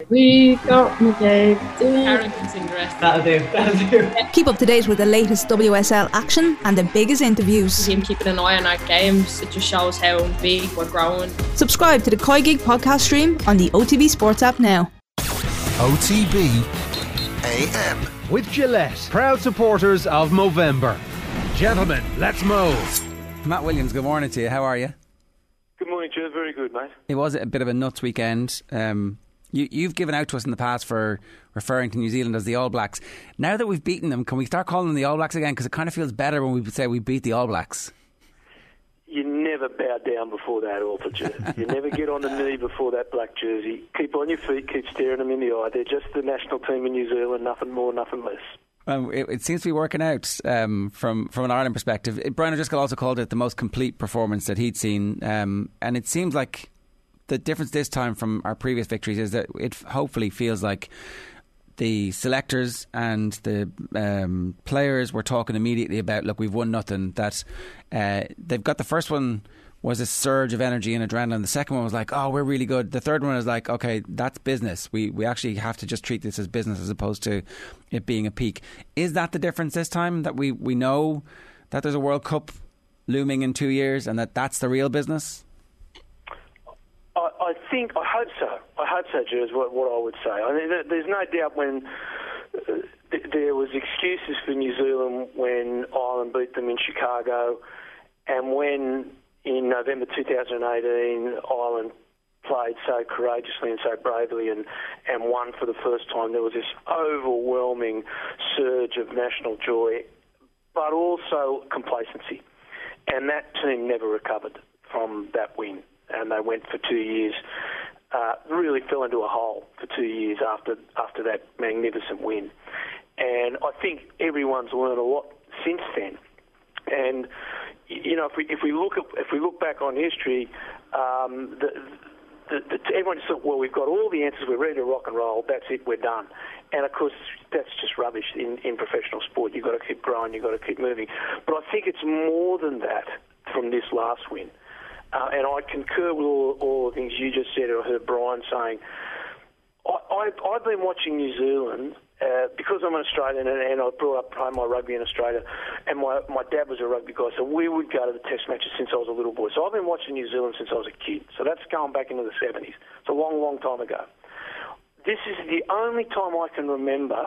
We got McGade. Karen can sing the rest. That'll do. Keep up to date with the latest WSL action and the biggest interviews. Him keeping an eye on our games, it just shows how big we're growing. Subscribe to the Koi Gig podcast stream on the OTB Sports app now. OTB AM. With Gillette, proud supporters of Movember. Gentlemen, let's move. Matt Williams, good morning to you. How are you? Good morning, Joe. Very good, mate. It was a bit of a nuts weekend. You've given out to us in the past for referring to New Zealand as the All Blacks. Now that we've beaten them, can we start calling them the All Blacks again? Because it kind of feels better when we say we beat the All Blacks. You never bow down before that altar, Joe. You never get on the knee before that black jersey. Keep on your feet, keep staring them in the eye. They're just the national team in New Zealand, nothing more, nothing less. It seems to be working out from an Ireland perspective. Brian O'Driscoll also called it the most complete performance that he'd seen. And it seems like the difference this time from our previous victories is that it hopefully feels like the selectors and the players were talking immediately about, look, we've won nothing. That they've got the first one was a surge of energy and adrenaline. The second one was like, oh, we're really good. The third one is like, okay, that's business. We actually have to just treat this as business as opposed to it being a peak. Is that the difference this time, that we know that there's a World Cup looming in 2 years and that's the real business? I hope so. I hope so, Joe, is what I would say. I mean, there's no doubt when there was excuses for New Zealand when Ireland beat them in Chicago, and when in November 2018 Ireland played so courageously and so bravely and won for the first time. There was this overwhelming surge of national joy, but also complacency. And that team never recovered from that win. And they went for 2 years, really fell into a hole for 2 years after that magnificent win. And I think everyone's learned a lot since then. And you know, if we look back on history, everyone just thought, well, we've got all the answers, we're ready to rock and roll. That's it, we're done. And of course, that's just rubbish in professional sport. You've got to keep growing, you've got to keep moving. But I think it's more than that from this last win. And I concur with all the things you just said, or I heard Brian saying. I've been watching New Zealand because I'm an Australian and I brought up playing my rugby in Australia, and my dad was a rugby guy, so we would go to the test matches since I was a little boy. So I've been watching New Zealand since I was a kid. So that's going back into the 70s. It's a long, long time ago. This is the only time I can remember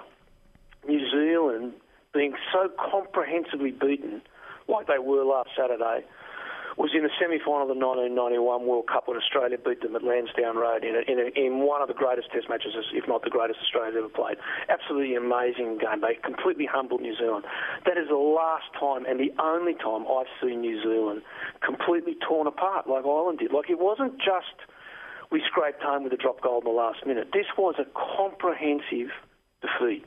New Zealand being so comprehensively beaten like they were last Saturday. Was in the semi-final of the 1991 World Cup when Australia beat them at Lansdowne Road in one of the greatest test matches, if not the greatest Australia's ever played. Absolutely amazing game. They completely humbled New Zealand. That is the last time and the only time I've seen New Zealand completely torn apart like Ireland did. Like, it wasn't just we scraped home with a drop goal in the last minute. This was a comprehensive defeat.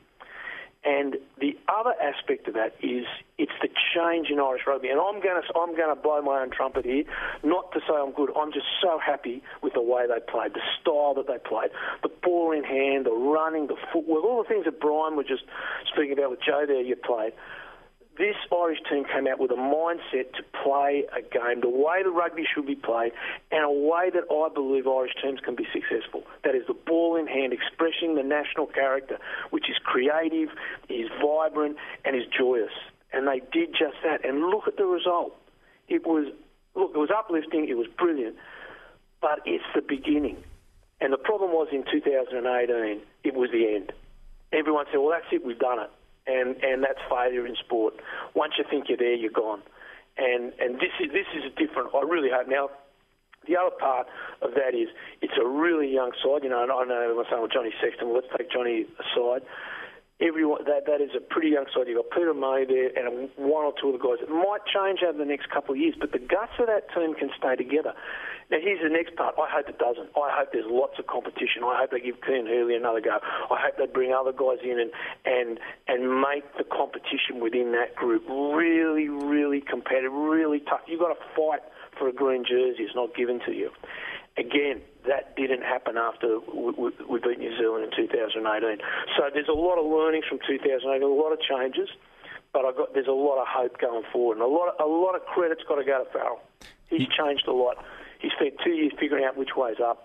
And the other aspect of that is it's the change in Irish rugby. And I'm going to blow my own trumpet here, not to say I'm good. I'm just so happy with the way they played, the style that they played, the ball in hand, the running, the footwork, all the things that Brian was just speaking about with Joe there you played. This Irish team came out with a mindset to play a game the way the rugby should be played, and a way that I believe Irish teams can be successful. That is the ball in hand, expressing the national character, which is creative, is vibrant, and is joyous. And they did just that. And look at the result. It was uplifting, it was brilliant, but it's the beginning. And the problem was in 2018, it was the end. Everyone said, well, that's it, we've done it. And that's failure in sport. Once you think you're there, you're gone. And this is different. I really hope. Now, the other part of that is it's a really young side. You know, and I know everyone's saying, well, Johnny Sexton, well, let's take Johnny aside. Everyone, that is a pretty young side. You've got Peter May there and one or two of the guys. It might change over the next couple of years, but the guts of that team can stay together. Now, here's the next part. I hope it doesn't. I hope there's lots of competition. I hope they give Keane Hurley another go. I hope they bring other guys in and make the competition within that group really, really competitive, really tough. You've got to fight for a green jersey. It's not given to you. Again, that didn't happen after we beat New Zealand in 2018. So there's a lot of learnings from 2018, a lot of changes, but there's a lot of hope going forward, and a lot of credit's got to go to Farrell. He's changed a lot. He spent 2 years figuring out which way's up,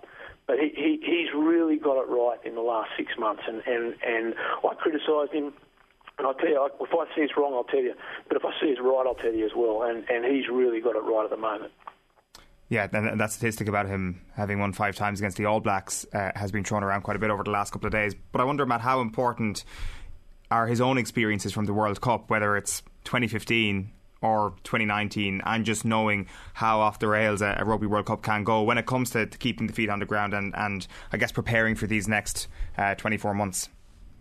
But he's really got it right in the last 6 months, and I criticised him. And I'll tell you, if I see it's wrong, I'll tell you. But if I see it's right, I'll tell you as well. And he's really got it right at the moment. Yeah, and that statistic about him having won 5 times against the All Blacks has been thrown around quite a bit over the last couple of days. But I wonder, Matt, how important are his own experiences from the World Cup, whether it's 2015 or 2019, and just knowing how off the rails a Rugby World Cup can go when it comes to keeping the feet on the ground and I guess preparing for these next 24 months?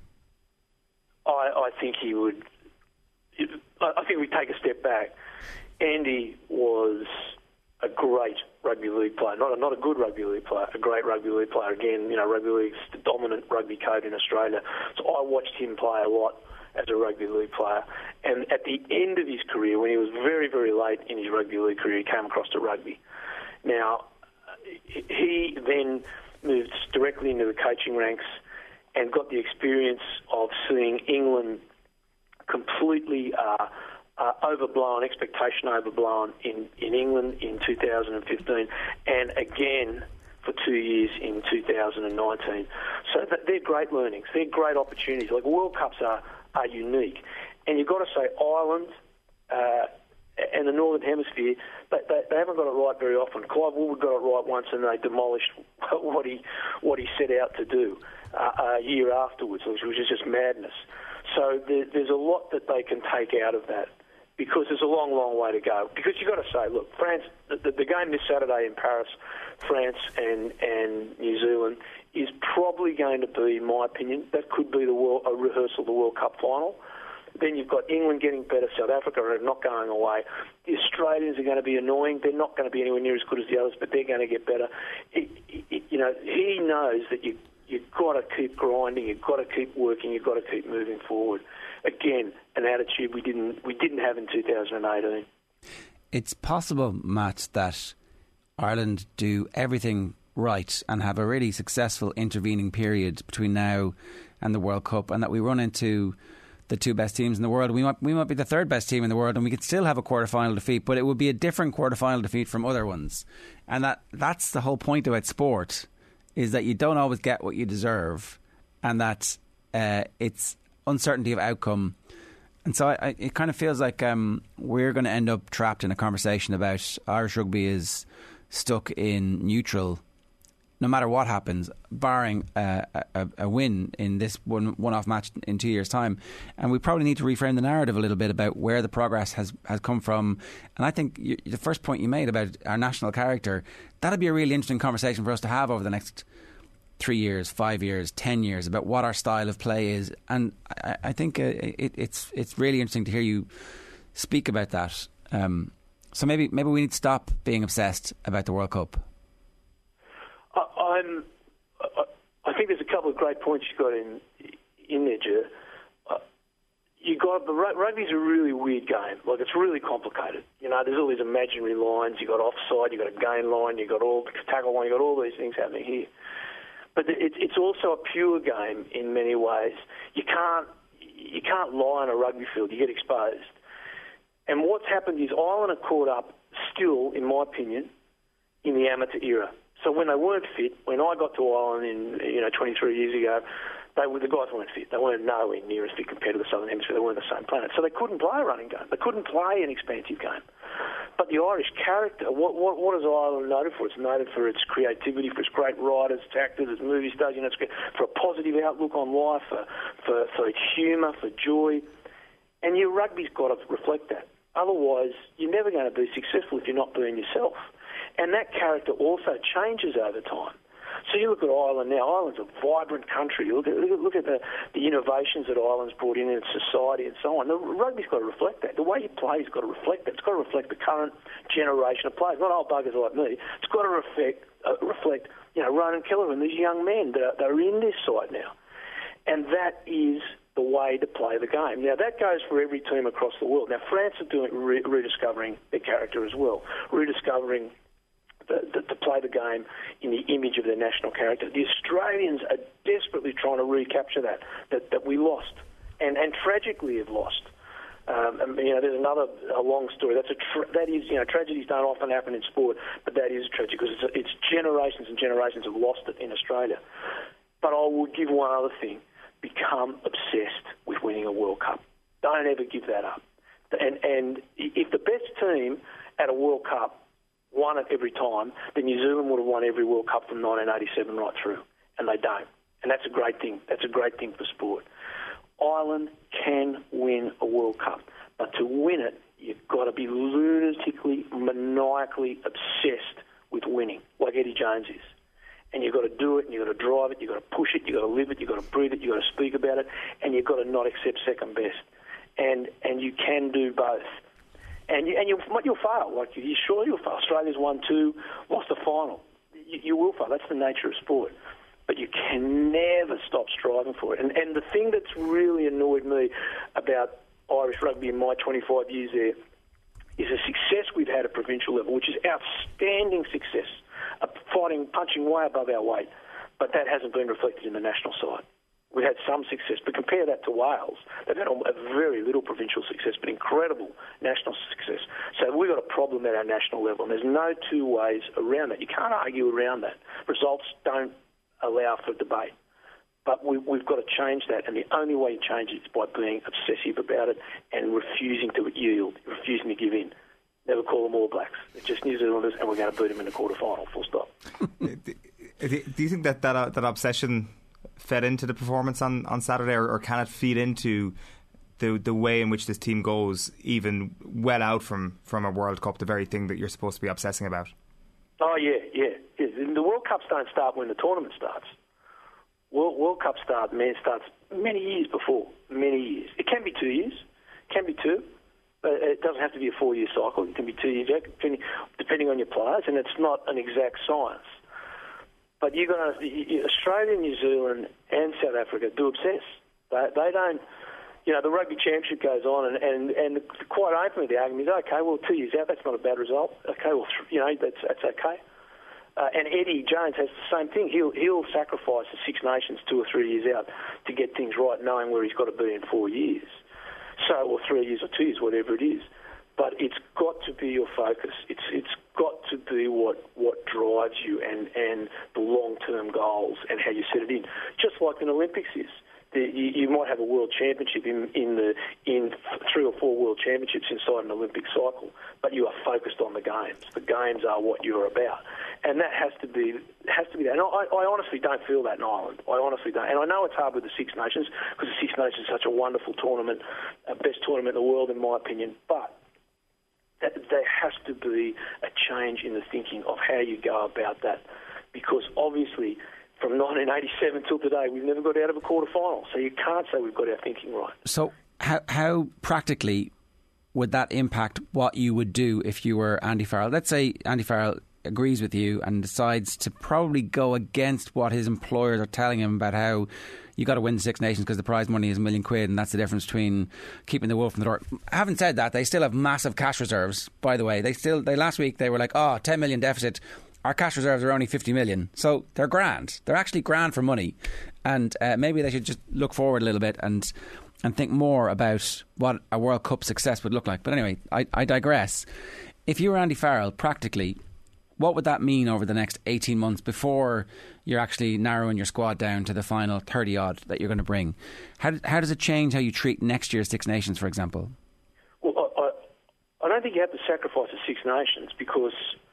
I think he would. I think we take a step back. Andy was a great rugby league player, not a good rugby league player, a great rugby league player. Again, rugby league's the dominant rugby code in Australia. So I watched him play a lot as a rugby league player. And at the end of his career, when he was very, very late in his rugby league career, he came across to rugby. Now, he then moved directly into the coaching ranks and got the experience of seeing England completely overblown, expectation overblown in England in 2015, and again for 2 years in 2019. So they're great learnings. They're great opportunities. Like World Cups are unique. And you've got to say Ireland and the Northern Hemisphere, they haven't got it right very often. Clive Woolward got it right once and they demolished what he set out to do a year afterwards, which was just madness. So there's a lot that they can take out of that, because there's a long, long way to go. Because you've got to say, look, France, the game this Saturday in Paris, France and New Zealand, is probably going to be, in my opinion, that could be a rehearsal of the World Cup final. Then you've got England getting better, South Africa are not going away. The Australians are going to be annoying. They're not going to be anywhere near as good as the others, but they're going to get better. He knows that you've got to keep grinding, you've got to keep working, you've got to keep moving forward. Again, an attitude we didn't have in 2018. It's possible, Matt, that Ireland do everything right and have a really successful intervening period between now and the World Cup, and that we run into the 2 best teams in the world. We might be the 3rd best team in the world, and we could still have a quarter-final defeat, but it would be a different quarter-final defeat from other ones. And that's the whole point about sport, is that you don't always get what you deserve, and that it's uncertainty of outcome. And so it kind of feels like we're going to end up trapped in a conversation about Irish rugby is stuck in neutral no matter what happens, barring a win in this one-off match in 2 years' time. And we probably need to reframe the narrative a little bit about where the progress has come from. And I think the first point you made about our national character, that'd be a really interesting conversation for us to have over the next 3 years, 5 years, 10 years, about what our style of play is. And I think it's really interesting to hear you speak about that. So maybe we need to stop being obsessed about the World Cup. I think there's a couple of great points you got in there, Jer. Rugby's a really weird game. Like, it's really complicated. There's all these imaginary lines. You got offside, you got a gain line, you got all the tackle line, you got all these things happening here. But it's also a pure game in many ways. You can't lie on a rugby field. You get exposed. And what's happened is Ireland are caught up still, in my opinion, in the amateur era. So when they weren't fit, when I got to Ireland 23 years ago, the guys weren't fit. They weren't nowhere near as fit compared to the Southern Hemisphere. They weren't the same planet. So they couldn't play a running game. They couldn't play an expansive game. But the Irish character, what is Ireland noted for? It's noted for its creativity, for its great writers, its actors, its movie stars, for a positive outlook on life, for its humour, for joy. And your rugby's got to reflect that. Otherwise, you're never going to be successful if you're not being yourself. And that character also changes over time. So you look at Ireland now. Ireland's a vibrant country. Look at the innovations that Ireland's brought in its society and so on. The rugby's got to reflect that. The way you play has got to reflect that. It's got to reflect the current generation of players, not old buggers like me. It's got to reflect Ronan Keller and these young men that are in this side now. And that is the way to play the game. Now, that goes for every team across the world. Now, France are doing rediscovering their character as well, rediscovering to play the game in the image of their national character. The Australians are desperately trying to recapture that we lost, and tragically have lost. There's a long story. That is, tragedies don't often happen in sport, but that is tragic because it's generations and generations have lost it in Australia. But I will give one other thing: become obsessed with winning a World Cup. Don't ever give that up. And if the best team at a World Cup won it every time, then New Zealand would have won every World Cup from 1987 right through, and they don't. And that's a great thing. That's a great thing for sport. Ireland can win a World Cup, but to win it, you've got to be lunatically, maniacally obsessed with winning, like Eddie Jones is. And you've got to do it, and you've got to drive it, you've got to push it, you've got to live it, you've got to breathe it, you've got to speak about it, and you've got to not accept second best. And you can do both. And you'll fail. You'll fail. Australia's won 2, lost the final. You will fail. That's the nature of sport. But you can never stop striving for it. And the thing that's really annoyed me about Irish rugby in my 25 years there is the success we've had at provincial level, which is outstanding success, punching way above our weight. But that hasn't been reflected in the national side. We've had some success, but compare that to Wales. They've had a very little provincial success, but incredible national success. So we've got a problem at our national level, and there's no two ways around that. You can't argue around that. Results don't allow for debate. But we've got to change that, and the only way you change it is by being obsessive about it and refusing to yield, refusing to give in. Never call them All Blacks. They're just New Zealanders, and we're going to beat them in the quarterfinal, full stop. Do you think that obsession fed into the performance on Saturday, or can it feed into the way in which this team goes, even well out from a World Cup, the very thing that you're supposed to be obsessing about? Oh, yeah. The World Cups don't start when the tournament starts. World Cup starts many years before, many years. It can be 2 years, can be 2, but it doesn't have to be a 4-year cycle. It can be 2 years, depending on your players, and it's not an exact science. But Australia, New Zealand, and South Africa do obsess. They don't. The rugby championship goes on, and quite openly the argument is, okay, well, 2 years out, that's not a bad result. Okay, well, that's okay. And Eddie Jones has the same thing. He'll sacrifice the Six Nations 2 or 3 years out to get things right, knowing where he's got to be in 4 years. Or 3 years or 2 years, whatever it is. But it's got to be your focus. It's got to be what drives you and the long-term goals and how you set it in. Just like an Olympics is. You might have a world championship in 3 or 4 world championships inside an Olympic cycle, but you are focused on the games. The games are what you're about, and that has to be that. And I honestly don't feel that in Ireland. I honestly don't. And I know it's hard with the Six Nations because the Six Nations is such a wonderful tournament, best tournament in the world in my opinion. But there has to be a change in the thinking of how you go about that, because obviously, from 1987 till today, we've never got out of a quarter-final. So you can't say we've got our thinking right. So how practically would that impact what you would do if you were Andy Farrell? Let's say Andy Farrell agrees with you and decides to probably go against what his employers are telling him about how you got to win the Six Nations because the prize money is £1 million, and that's the difference between keeping the wolf from the door. Having said that, they still have massive cash reserves, by the way. They last week they were like, 10 million deficit. Our cash reserves are only 50 million. So they're grand. They're actually grand for money. And maybe they should just look forward a little bit and think more about what a World Cup success would look like. But anyway, I digress. If you were Andy Farrell, practically, what would that mean over the next 18 months before you're actually narrowing your squad down to the final 30-odd that you're going to bring? How does it change how you treat next year's Six Nations, for example? Well, I don't think you have to sacrifice the Six Nations because...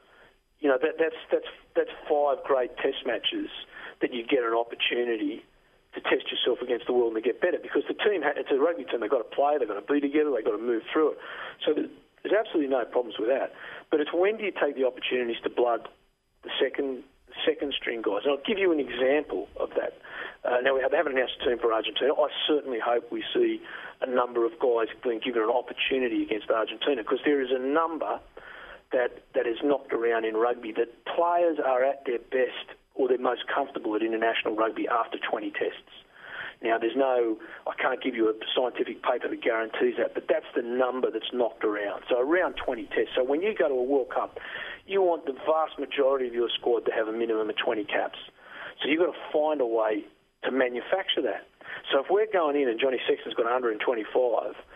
that's 5 great test matches that you get an opportunity to test yourself against the world and to get better, because the team, it's a rugby team, they've got to play, they've got to be together, they've got to move through it. So there's absolutely no problems with that. But it's when do you take the opportunities to blood the second string guys? And I'll give you an example of that. Now, we haven't announced a team for Argentina. I certainly hope we see a number of guys being given an opportunity against Argentina, because there is a number that is knocked around in rugby, that players are at their best or they're most comfortable at international rugby after 20 tests. Now, I can't give you a scientific paper that guarantees that, but that's the number that's knocked around. So around 20 tests. So when you go to a World Cup, you want the vast majority of your squad to have a minimum of 20 caps. So you've got to find a way to manufacture that. So if we're going in and Johnny Sexton's got 125,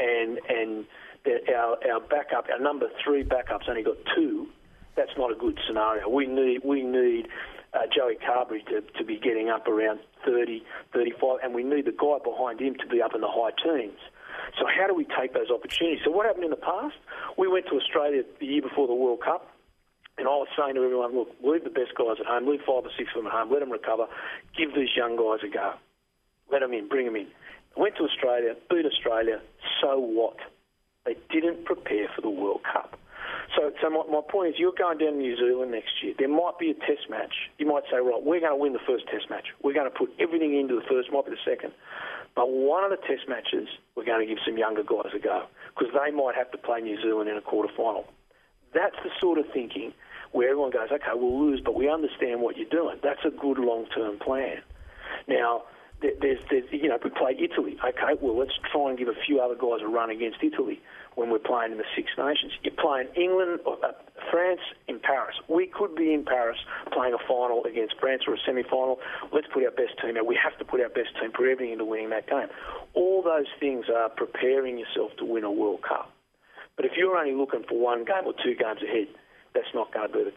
and our backup, our number 3 backup's only got 2, that's not a good scenario. We need Joey Carberry to be getting up around 30, 35, and we need the guy behind him to be up in the high teens. So how do we take those opportunities? So what happened in the past? We went to Australia the year before the World Cup, and I was saying to everyone, look, leave the best guys at home, leave 5 or 6 of them at home, let them recover, give these young guys a go. Let them in, bring them in. Went to Australia, beat Australia, so what? They didn't prepare for the World Cup. So my point is, you're going down to New Zealand next year. There might be a test match. You might say, right, we're going to win the first test match. We're going to put everything into the first, might be the second. But one of the test matches, we're going to give some younger guys a go, because they might have to play New Zealand in a quarter-final. That's the sort of thinking where everyone goes, okay, we'll lose, but we understand what you're doing. That's a good long-term plan. Now, there's we play Italy. Okay, well, let's try and give a few other guys a run against Italy when we're playing in the Six Nations. You're playing England, France in Paris. We could be in Paris playing a final against France or a semi-final. Let's put our best team out. We have to put our best team, put everything into winning that game. All those things are preparing yourself to win a World Cup. But if you're only looking for 1 game or 2 games ahead, that's not going to be the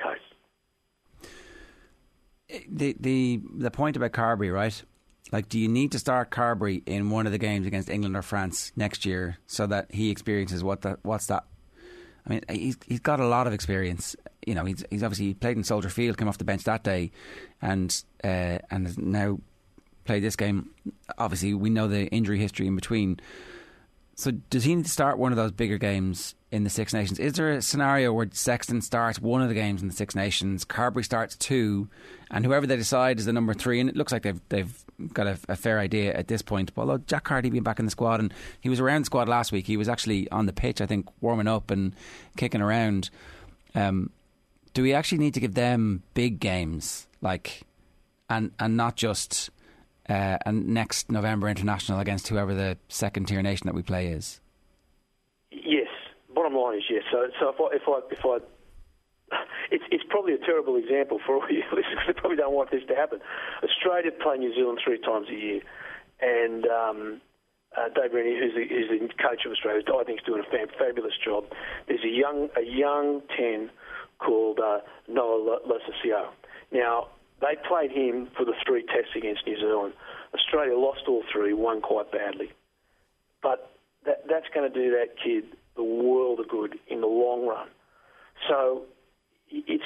case. The point about Carberry, right? Like, do you need to start Carberry in one of the games against England or France next year so that he experiences what's that? I mean, he's got a lot of experience. You know, he's obviously played in Soldier Field, came off the bench that day, and has now played this game. Obviously, we know the injury history in between. So does he need to start one of those bigger games in the Six Nations? Is there a scenario where Sexton starts one of the games in the Six Nations, Carberry starts 2, and whoever they decide is the number 3, and it looks like they've got a fair idea at this point. But although Jack Carty being back in the squad, and he was around the squad last week, he was actually on the pitch, I think, warming up and kicking around. Do we actually need to give them big games, like, and not just a next November international against whoever the second tier nation that we play is? Yes. Bottom line is yes. So if I it's probably a terrible example for all you listeners. They probably don't want this to happen. Australia play New Zealand 3 times a year, and Dave Rennie, who's the coach of Australia, I think is doing a fabulous job. There's a young 10 called Noah Losasio. Now, they played him for the 3 tests against New Zealand. Australia lost all 3, won quite badly. But that's going to do that kid the world of good in the long run. So it's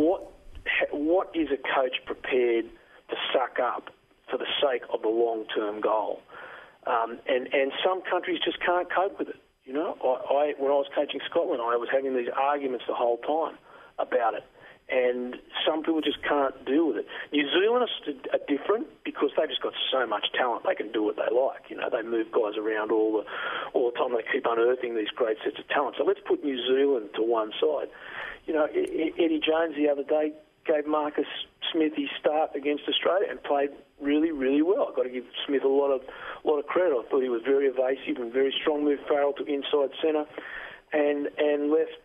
what is a coach prepared to suck up for the sake of the long-term goal? And some countries just can't cope with it. You know, when I was coaching Scotland, I was having these arguments the whole time about it. And some people just can't deal with it. New Zealanders are different because they've just got so much talent. They can do what they like. You know, they move guys around all the time. They keep unearthing these great sets of talent. So let's put New Zealand to one side. You know, Eddie Jones the other day gave Marcus Smith his start against Australia and played really, really well. I've got to give Smith a lot of credit. I thought he was very evasive and very strong. Moved Farrell to inside centre and left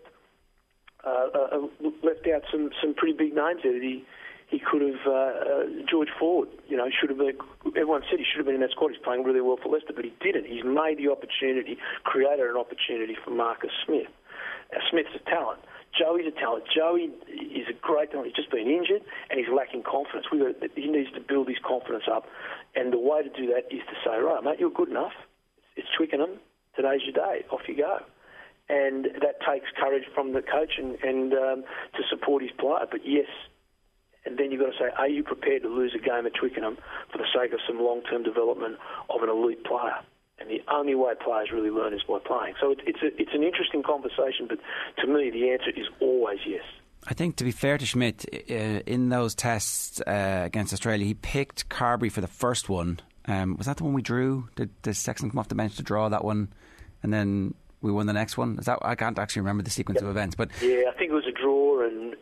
out some pretty big names there that he could have. George Ford, you know, should have been. Everyone said he should have been in that squad. He's playing really well for Leicester, but he didn't. He's made the opportunity, created an opportunity for Marcus Smith. Smith's a talent. Joey's a talent. Joey is a great talent. He's just been injured and he's lacking confidence. He needs to build his confidence up, and the way to do that is to say, right, mate, you're good enough. It's Twickenham. Today's your day. Off you go. And that takes courage from the coach and to support his player. But yes, and then you've got to say, are you prepared to lose a game at Twickenham for the sake of some long-term development of an elite player? And the only way players really learn is by playing. So it's an interesting conversation, but to me the answer is always yes. I think, to be fair to Schmidt, in those tests against Australia, he picked Carberry for the first one. Was that the one we drew? Did Sexton come off the bench to draw that one? And then we won the next one? Is that, I can't actually remember the sequence of events. But yeah, I think it was a draw and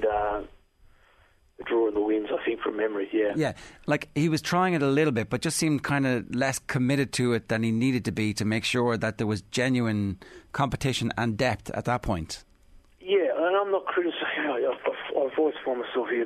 the draw and the wins, I think, from memory, yeah. Yeah, like he was trying it a little bit, but just seemed kind of less committed to it than he needed to be to make sure that there was genuine competition and depth at that point. Yeah, and I'm not criticising. I've always found myself here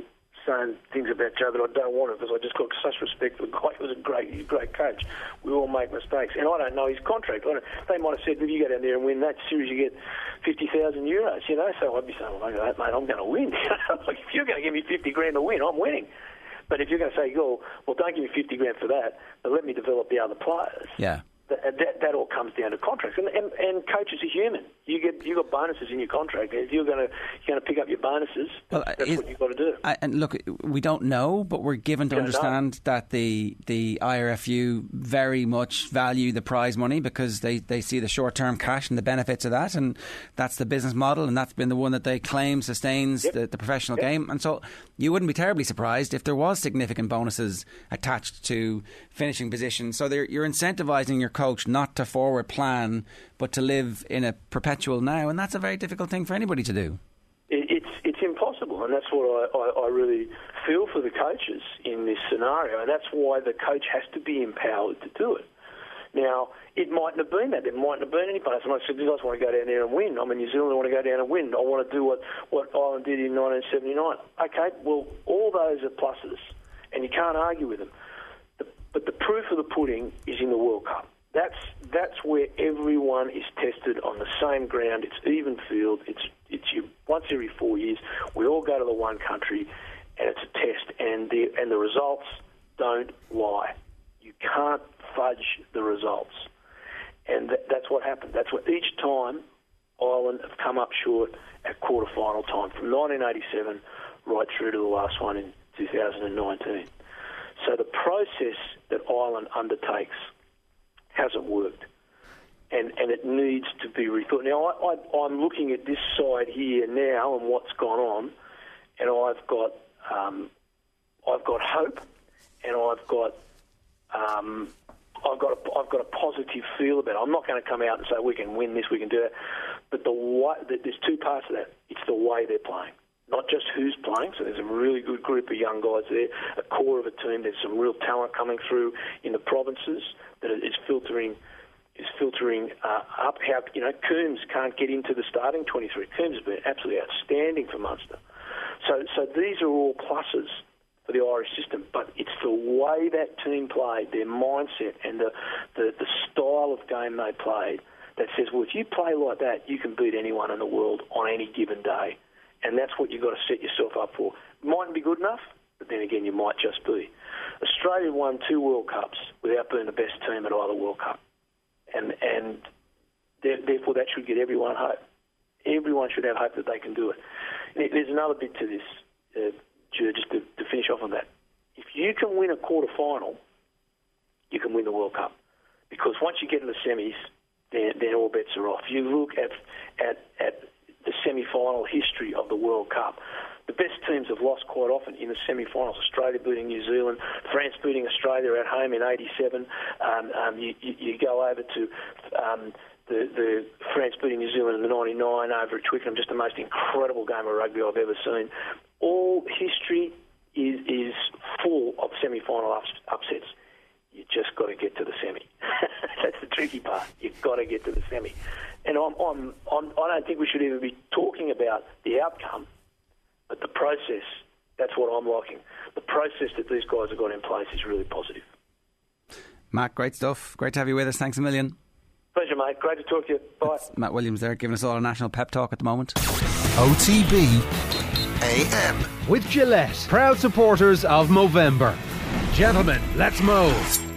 saying things about Joe that I don't want to, because I just got such respect for the guy. He was a great coach. We all make mistakes, and I don't know his contract. They might have said, if you go down there and win that series, you get 50,000 euros. You know, so I'd be saying, well, mate, I'm going to win. Like, if you're going to give me 50 grand to win, I'm winning. But if you're going to say, well, don't give me 50 grand for that, but let me develop the other players. Yeah. That all comes down to contracts, and coaches are human. You got bonuses in your contract. If you're going to pick up your bonuses, that's what you've got to do. And look, we don't know, but we're given to understand that the IRFU very much value the prize money because they see the short term cash and the benefits of that, and that's the business model, and that's been the one that they claim sustains the professional game. And so you wouldn't be terribly surprised if there was significant bonuses attached to finishing positions. So you're incentivising your coach not to forward plan but to live in a perpetual now, and that's a very difficult thing for anybody to do. It's impossible, and that's what I really feel for the coaches in this scenario, and that's why the coach has to be empowered to do it. Now, it mightn't have been that. There mightn't have been any bonus. And I said, you guys want to go down there and win. I'm in New Zealand, I want to go down and win. I want to do what Ireland did in 1979. Okay, well, all those are pluses, and you can't argue with them. But the proof of the pudding is in the World Cup. That's where everyone is tested on the same ground. It's even field. It's once every 4 years. We all go to the one country, and it's a test. And the results don't lie. You can't fudge the results. And that's what happened. That's what each time Ireland have come up short at quarter-final time, from 1987 right through to the last one in 2019. So the process that Ireland undertakes hasn't worked, and it needs to be rethought. Now, I'm looking at this side here now and what's gone on, and I've got hope, and I've got a positive feel about it. I'm not going to come out and say we can win this, we can do that, but there's two parts of that. It's the way they're playing. Not just who's playing, so there's a really good group of young guys there, a core of a team. There's some real talent coming through in the provinces that is filtering up. How Coombs can't get into the starting 23. Coombs has been absolutely outstanding for Munster. So these are all pluses for the Irish system, but it's the way that team played, their mindset, and the style of game they played that says, well, if you play like that, you can beat anyone in the world on any given day. And that's what you've got to set yourself up for. Mightn't be good enough, but then again, you might just be. Australia won 2 World Cups without being the best team at either World Cup. And therefore, that should get everyone hope. Everyone should have hope that they can do it. There's another bit to this, just to finish off on that. If you can win a quarter-final, you can win the World Cup. Because once you get to the semis, then all bets are off. You look at the semi-final history of the World Cup. The best teams have lost quite often in the semi-finals. Australia beating New Zealand, France beating Australia at home in '87. You go over to the France beating New Zealand in the '99 over at Twickenham. Just the most incredible game of rugby I've ever seen. All history is full of semi-final upsets. You just got to get to the semi. That's the tricky part. You've got to get to the semi. And I don't think we should even be talking about the outcome, but the process. That's what I'm liking. The process that these guys have got in place is really positive. Matt, great stuff. Great to have you with us. Thanks a million. Pleasure, mate. Great to talk to you. Bye. That's Matt Williams there, giving us all a national pep talk at the moment. OTB AM. With Gillette, proud supporters of Movember. Gentlemen, let's move.